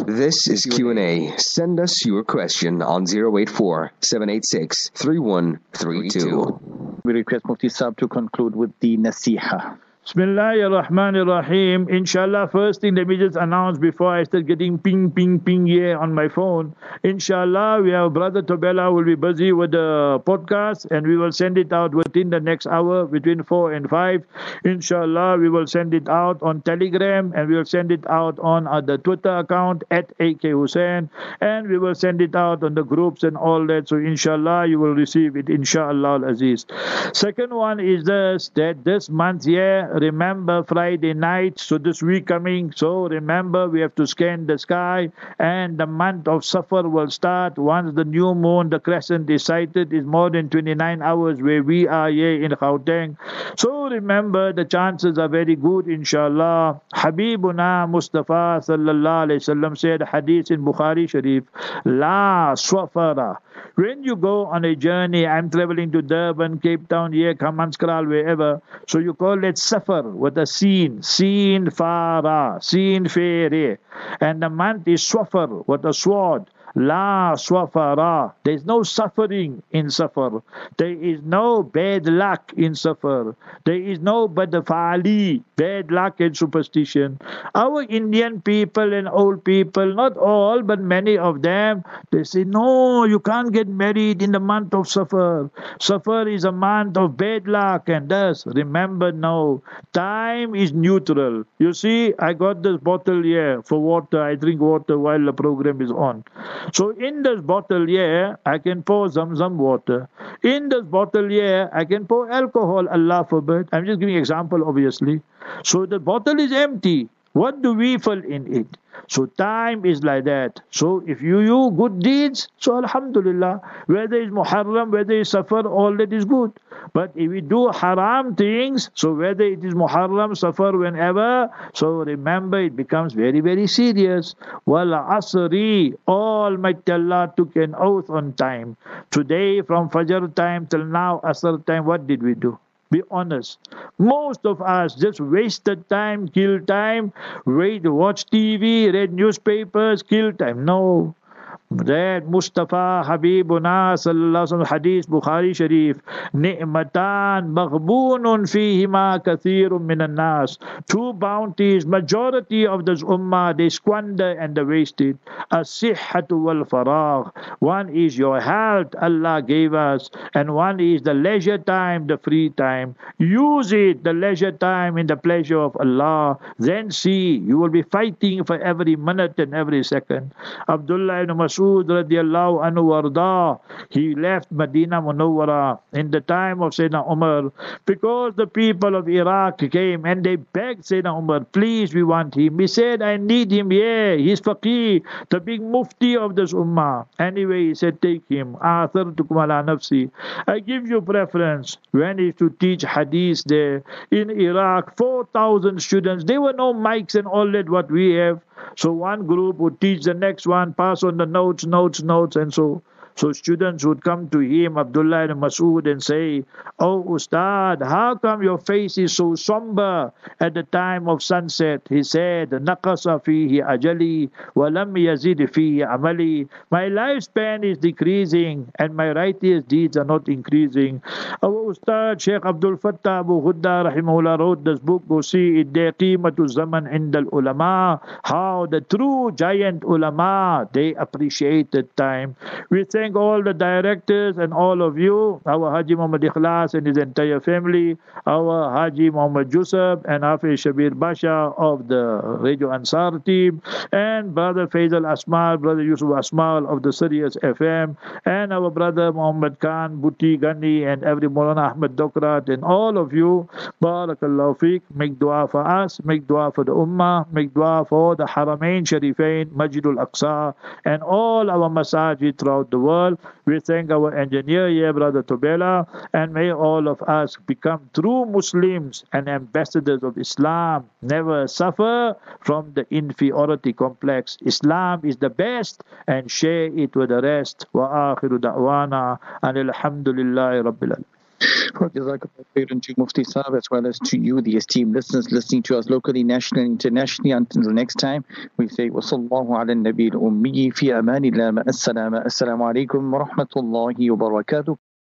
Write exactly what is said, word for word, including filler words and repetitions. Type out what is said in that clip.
This is Q and A. Send us your question on zero eight four, seven eight six, three one three two. We request Mufti Saab to conclude with the Nasiha. Bismillahir Rahmanir Rahim. Inshallah, first thing let me just announce before I start getting ping, ping, ping here on my phone. Inshallah, we have Brother Tobela will be busy with the podcast and we will send it out within the next hour between four and five. Inshallah, we will send it out on Telegram and we will send it out on uh, the Twitter account at A K Hussain, and we will send it out on the groups and all that. So inshallah, you will receive it, inshallah al-Aziz. Second one is this, that this month here, remember Friday night, so this week coming, so remember we have to scan the sky, and the month of Safar will start once the new moon, the crescent is sighted, is more than twenty-nine hours where we are here in Gauteng. So remember the chances are very good, inshallah. Habibuna Mustafa sallallahu alayhi wasallam said, hadith in Bukhari Sharif, La Swafara. When you go on a journey, I'm traveling to Durban, Cape Town, here, Kamanskral, wherever, so you call it Safar with a sin, sin fara, sin fere, and the month is Swafar with a sword. La swafara. There is no suffering in Safar. There is no bad luck in Safar. There is no badafali, bad luck and superstition. Our Indian people and old people, not all, but many of them, they say, no, you can't get married in the month of Safar. Safar is a month of bad luck, and thus, remember now, time is neutral. You see, I got this bottle here for water. I drink water while the program is on. So in this bottle here, I can pour some some water. In this bottle here, I can pour alcohol, Allah forbid. I'm just giving an example, obviously. So the bottle is empty. What do we fill in it? So time is like that. So if you do good deeds, so alhamdulillah, whether it's Muharram, whether it's Safar, all that is good. But if we do haram things, so whether it is Muharram, Safar, whenever, so remember it becomes very, very serious. Wal asri, Almighty Allah took an oath on time. Today, from Fajr time till now, Asr time, what did we do? Be honest. Most of us just wasted time, killed time, wait, watch T V, read newspapers, kill time. No. Read Mustafa Habibuna sallallahu alaihi wasallam hadith Bukhari Sharif, ni'matan maghbunun fihima kathirun minan nas. Two bounties, majority of this ummah, they squander and they waste it. As-sihhatu wal faragh. One is your health, Allah gave us, and one is the leisure time, the free time. Use it, the leisure time, in the pleasure of Allah. Then see, you will be fighting for every minute and every second. Abdullah ibn Mas'ud radiallahu anhu warda, he left Medina Munawwara in the time of Sayyidina Umar, because the people of Iraq came and they begged Sayyidina Umar, please, we want him. He said, I need him here. He's faqih, the big mufti of this ummah. Anyway, he said, take him. Athartukum ala nafsi. I give you preference. When he used to teach hadith there in Iraq, four thousand students, there were no mics and all that what we have. So one group would teach the next one, pass on the notes, notes, notes, and so. So students would come to him, Abdullah ibn Mas'ud, and say, oh Ustad, how come your face is so somber at the time of sunset? He said, Naqasa fihi ajali, wa lam yazid fihi amali. My lifespan is decreasing and my righteous deeds are not increasing. Our Ustad, Sheikh Abdul Fattah Abu Ghudda, rahimahullah, wrote this book. Go see it there, Qimatu Zaman Indal Ulama, how the true giant ulama, they appreciated time. We say, thank all the directors and all of you, our Haji Muhammad Ikhlas and his entire family, our Haji Muhammad Jusuf and Hafiz Shabir Basha of the Radio Ansar team, and Brother Faisal Asmal, Brother Yusuf Asmal of the Sirius F M, and our brother Muhammad Khan, Buti Gani, and every Maulana Ahmad Dokrat, and all of you. Barakallahu feek. Make dua for us, make dua for the Ummah, make dua for the Haramain Sharifain, Masjidul Aqsa, and all our masajid throughout the world. We thank our engineer here, Brother Tobela, and may all of us become true Muslims and ambassadors of Islam. Never suffer from the inferiority complex. Islam is the best, and share it with the rest. Wa akhiru da'wana and alhamdulillahi rabbil alamin. Well, Jazakallah khairan to Mufti Saab as well as to you, the esteemed listeners listening to us locally, nationally, and internationally. Until the next time, we say, وَصَلَّى اللَّهُ عَلَى النَّبِيِّ الْأُمِّيِّ فِي أَمَانِ اللَّهِ مَعَ السَّلَامَةِ. Assalamu alaikum wa rahmatullahi wa barakatuh.